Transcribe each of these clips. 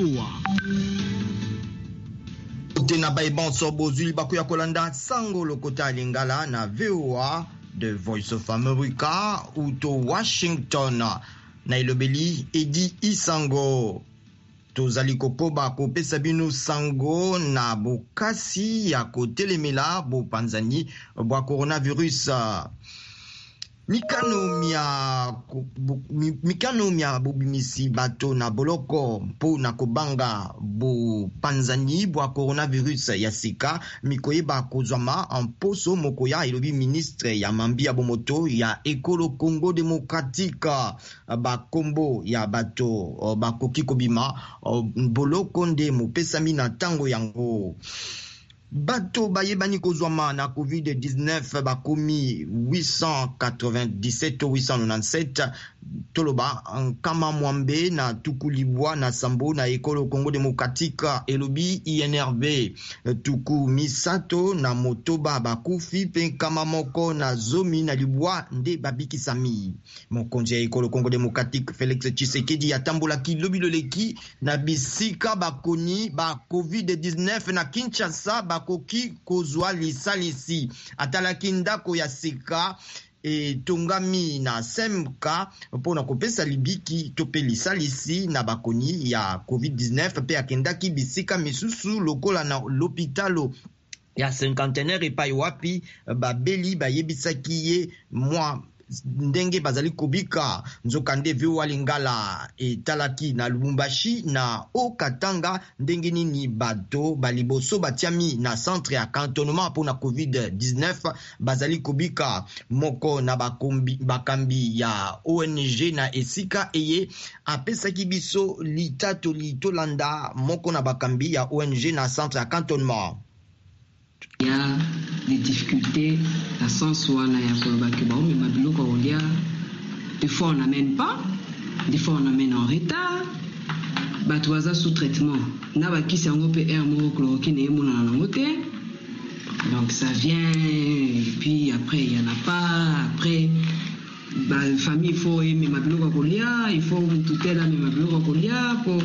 VOA. Tena baiban sobozuli bakuya kolanda sango lokota lingala na VOA, The Voice of America, uto Washington. Na ilobeli Edi Isango. Tozali kokoba kopesa bino sango na bokasi ya kotelemela bopanzani bwa coronavirus. Mikano mia bobimisi bato na boloko mpo na kobanga bopanzani bwa coronavirus ya sika mikoyeba kozwama mposo mokoya elobi ministre ya mambi ya bomoto ya ekolo Congo Démocratique. Bakombo ya bato bakoki kobima boloko nde mopesami na ntango yango. Bato bayebani kozwama na COVID-19 bakomi 897 toloba nkama mwambe na tukulibwa na sambo na ekolo Congo Démocratique elobi INRB. Tuku misato na motoba bakufi pe nkama moko na zomi na libwa nde babikisami. Mokonzi ya ekolo Congo Démocratique Félix Tshisekedi atambolaki lobiloleki na bisika bakoni ba COVID-19 na Kinshasa bakoki kozwa lisalisi. Atalaki ndako ya sika tongami na semka mpona kopesa libiki tope lisalisi na bakoni ya COVID-19 pe akendaki bisika misusu lokola na l'hôpitalo ya cinquantenaire epai wapi babeli bayebisaki ye mwa ndenge bazali kobika. Nzoka nde VOA Lingala etalaki na Lubumbashi na Okatanga ndenge nini bato baliboso batiami na centre ya cantonnement mpona COVID-19 bazali kobika. Moko na bakambi ya ONG na esika eye apesaki biso litatoli tolanda moko na bakambi ya ONG na centre ya cantonnement. Il y a des difficultés à sens wana ya kolobaki ba mais mabiloko olia des fois on n'amène pas, des fois on amène en retard. Batwaza sous traitement na bakisi yango pe mo chloroquine et mona nango te. Donc ça vient et puis après il y en a pas, après la famille il faut aimer mabiloko kolia, il faut tout là mais mabiloko kolia pour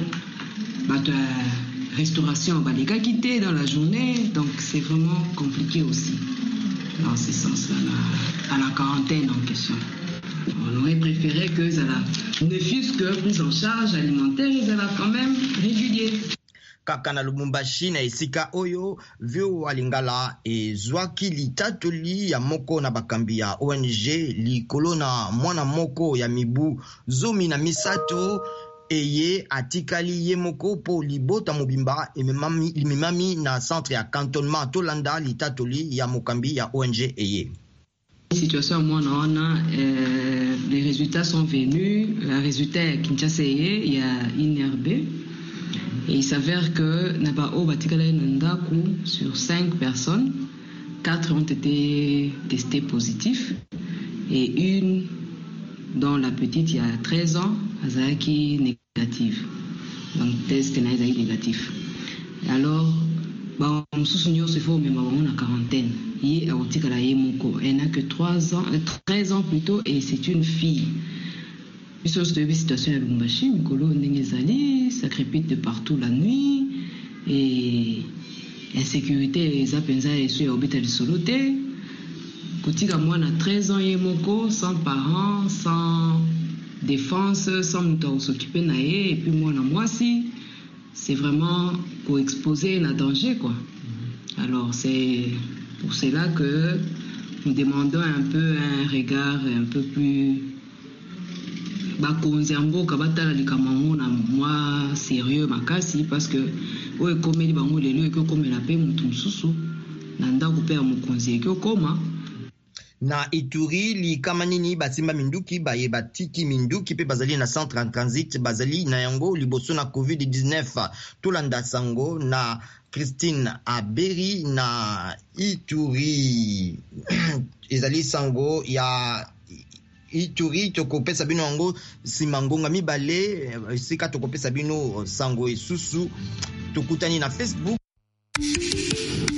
restauration va les quitter dans la journée, donc c'est vraiment compliqué aussi dans ce sens-là à la quarantaine en question. On aurait préféré que ça ne fût que prise en charge alimentaire, ils allaient quand même régulier. Kaka na Lubumbashi na esika oyo VOA Lingala ezwaki litatoli ya moko na bakambi ya ONG likolo na mwana moko ya mibu zomi na misato eye atikali ye moko po libota mobimba imemami na centre ya cantonnement tolanda litatoli ya mokambi ya ONG eye. Situation moi on a les résultats sont venus, le résultat à Kinshasa il y a INRB et il s'avère que Nabao batikala nandaku sur 5 personnes, 4 ont été testés positifs et une dont la petite il y a 13 ans azaki négative. Donc test est négatif. Alors bon souvenir se faut même en quarantaine. Il elle n'a que 13 ans plutôt et c'est une fille. Puis sur cette situation à Lubumbashi, Mikolo Ndengezali, ça crépite de partout la nuit et insécurité ça pensa et sur hôpital soloté. Kotika moi na 13 ans yemoko sans parents, sans défense, sans muto s'occuper naé et puis moi na moi si c'est vraiment pour exposer un danger quoi. Alors c'est pour cela que nous demandons un peu un regard un peu plus bakonzambo kabatala likamango na moi sérieux makasi parce que oye komeli bango lelo eko komela pe mutu mususu na ndako pe ya mokonzi eko koma. Na Ituri li kamanini basimba minduki baye batiki minduki pe bazali na centre en transit bazali na yango liboso na COVID-19 tolanda sango na Christine Aberi na Ituri. Ezali sango ya Ituri tokopesa bino yango simangonga mibale sika tokopesa bino sango esusu tokutani na Facebook.